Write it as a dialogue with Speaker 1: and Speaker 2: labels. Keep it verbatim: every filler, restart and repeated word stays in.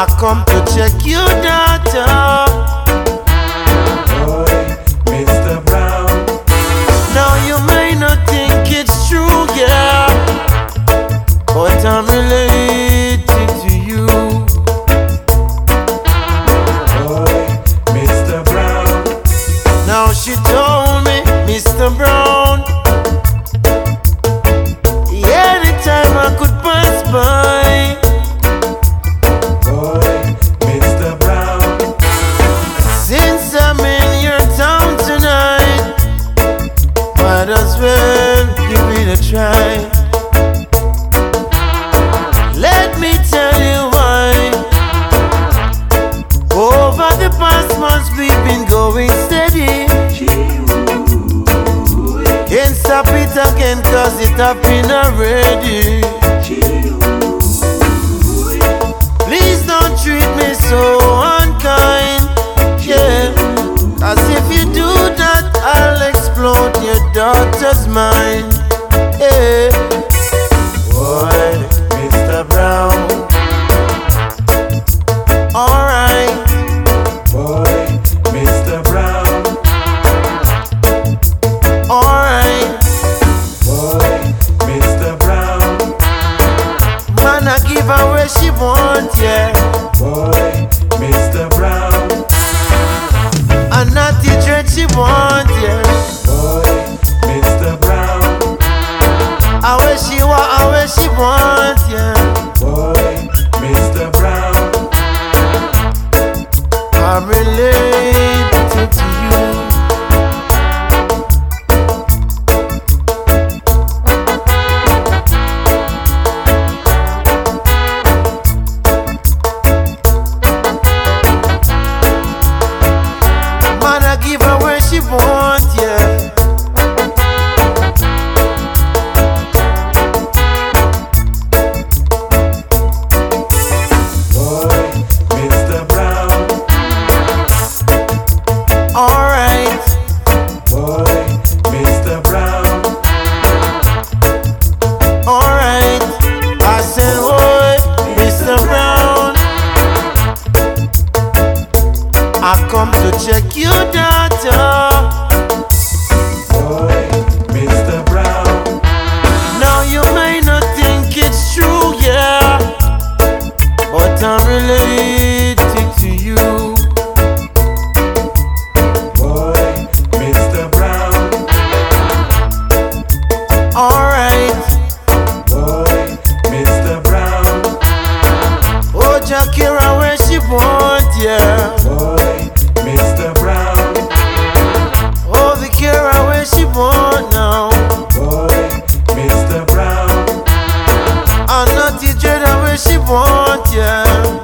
Speaker 1: I come to check your data.
Speaker 2: Boy, Mister Brown.
Speaker 1: Now you may not think it's true, yeah, but I'm related to you.
Speaker 2: Boy, Mister Brown.
Speaker 1: Now she told me, Mister Brown, anytime I could pass by.
Speaker 2: Boy, Mister Brown.
Speaker 1: Since I'm in your town tonight, might as well give it a try. Let me tell you why. Over the past months we've been going steady. Can't stop it again cause it happened already. Please don't treat me so unkind, yeah, cause if you do that I'll explode your daughter's mind, yeah. Boy, Mister Brown. Alright.
Speaker 2: Boy, Mister Brown.
Speaker 1: Alright.
Speaker 2: Boy, Mister Brown.
Speaker 1: Man, I give her where she want, yeah.
Speaker 2: Boy, Mister Brown.
Speaker 1: And not the dread she want, yeah.
Speaker 2: Boy, Mister Brown.
Speaker 1: I where she want, I where she want, yeah.
Speaker 2: Boy, Mister Brown.
Speaker 1: I'm related to you. Man, I give her where she want, yeah.
Speaker 2: Boy, Mister Brown.
Speaker 1: Alright.
Speaker 2: Boy, Mister Brown.
Speaker 1: Alright. I said, boy, Mister Brown, I come to check your data.
Speaker 2: Boy, Mister Brown.
Speaker 1: Now you may not think it's true, yeah, but I'm related to you.
Speaker 2: Boy, Mister Brown.
Speaker 1: Alright.
Speaker 2: Boy, Mister Brown.
Speaker 1: Oh, Jakira, where she want, yeah.
Speaker 2: Boy, Mister Brown.
Speaker 1: Oh, Vikira, where she want now.
Speaker 2: Boy, Mister Brown.
Speaker 1: I'm not the dreader, where she want, yeah.